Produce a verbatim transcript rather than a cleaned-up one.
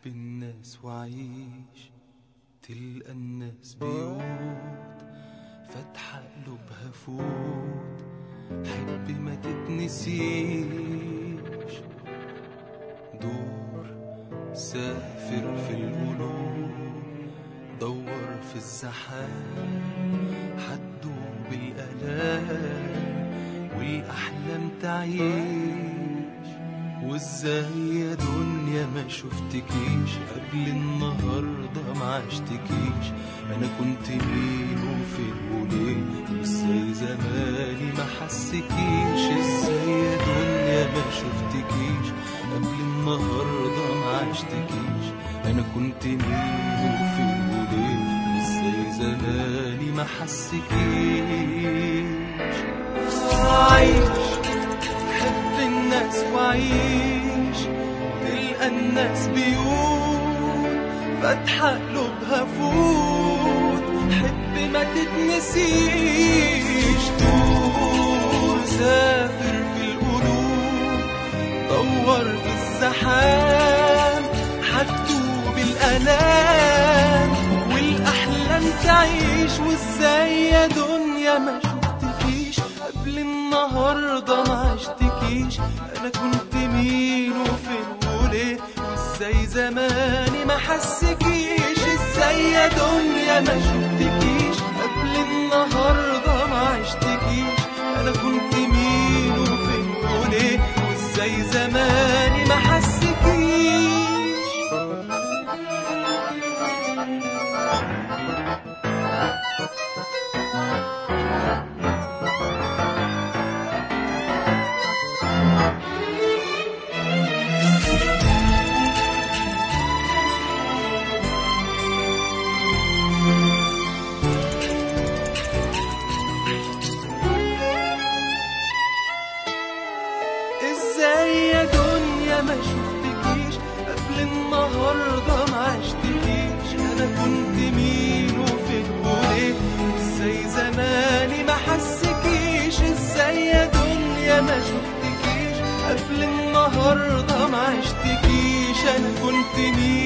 الناس وعيش تلقى الناس بيوت فاتحة قلوبها فوت حب ما تتنسيش دور سافر في القلوب دور في الزحام حتدوب الآلام والأحلام تعيش وازاي يا دنيا ما شفتكيش قبل النهارده ما عشتكيش انا كنت مين وفين وليه وازاي زماني ما حسكيش ازاي يا دنيا ما شفتكيش قبل النهارده ما عشتكيش انا كنت مين وفين وليه وازاي زماني ما حسكيش عايش حب الناس وعيش تلقى الناس بيوت فاتحة قلوبها فوت حب ما تتنسيش دور سافر في القلوب دور في الزحام حتدوب الآلام والأحلام تعيش وازاي يا دنيا ما شفتكيش قبل النهارده ما عشتكيش انا كنت مين وفين وليه وازاي زماني ما حسكيش ازاي يا دنيا ما شفتكيش قبل النهارده ما عشتكيش انا كنت مين وفين وليه وازاي زماني ما حسكيش ازاي يا دنيا ما شفتكيش قبل النهارده ما عشتكيش انا كنت مين وفين وليه ازاي زماني ما حسكيش ازاي يا دنيا ما شفتكيش قبل النهارده ما عشتكيش انا كنت مين